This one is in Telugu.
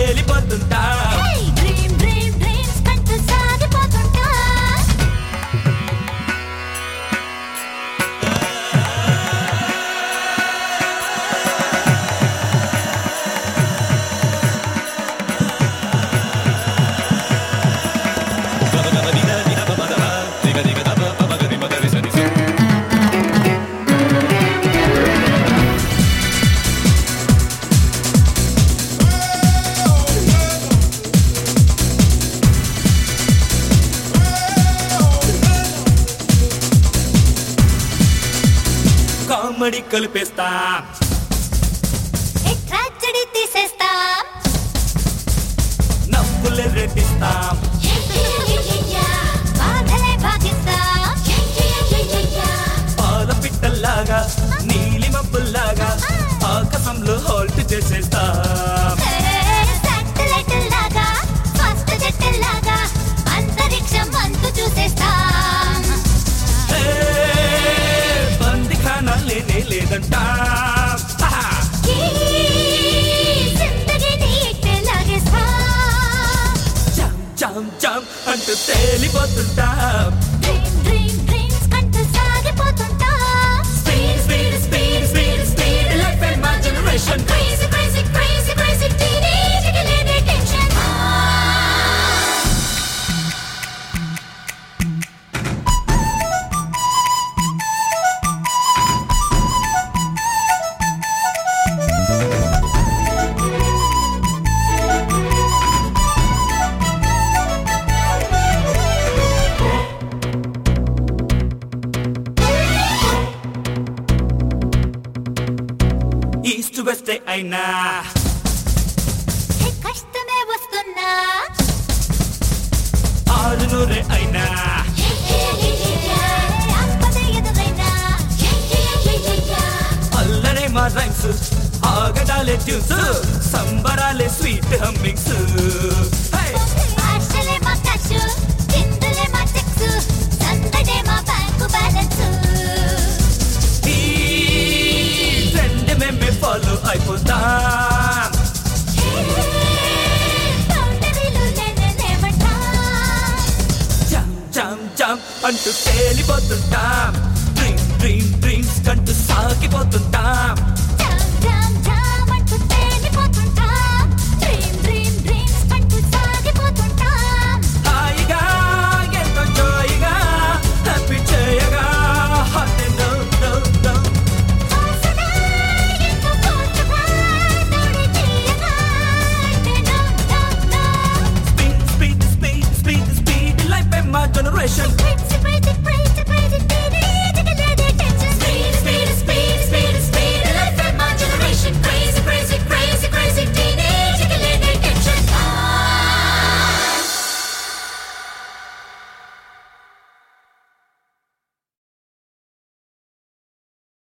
తేలిపోతుంటా డ్రీమ్ డ్రీమ్ డ్రీమ్స్ కంటూ సాగిపోతుంటా కామెడీ కలిపేస్తా ట్రాజడీ తీసేస్తాం నవ్వులే రెట్టిస్తాం బాధలే భాగిస్తాం పాల పిట్టల్లాగా నీలి మబ్బుల్లాగా ఆకాశంలో హోల్ట్ చేసేస్తాం శాటిలైట్ లాగా ఫస్ట్ జెట్ లాగా అంతరిక్షం అంతు చూసేస్తాం బందిఖానా లేనే లేదంటా జిందగీని ఇట్టే లాగేస్తాం జం జం జం అంటూ తేలిపోతుంటాం డ్రీమ్ డ్రీమ్ డ్రీమ్స్ కంటూ సాగిపోతుంటాం speed speed speed speed speed life and my generation crazy crazy crazy crazy teenage కి లేదే టెన్షన్ ఈస్ట్ వెస్ట్ అయినా కష్టమే వస్తున్నా ఆరునూరే అయినా ఆపద ఎదురైనా అల్లరే మా రైమ్స్ ఆగడాలే ట్యూన్స్ సంబరాలే స్వీట్ హమ్మింగ్స్ ఆశలే మా క్యాష్ చిందులే మా చెక్స్ సందడే మా బ్యాంకు బ్యాలెన్స్ ఈ ట్రెండ్ మేమే ఫాలో అయిపోతాం బౌండరీలు లేవటా జం జం జం అంటూ తేలిపోతుంటాం డ్రీమ్ డ్రీమ్ డ్రీమ్స్ కంటూ సాగిపోతుంటాం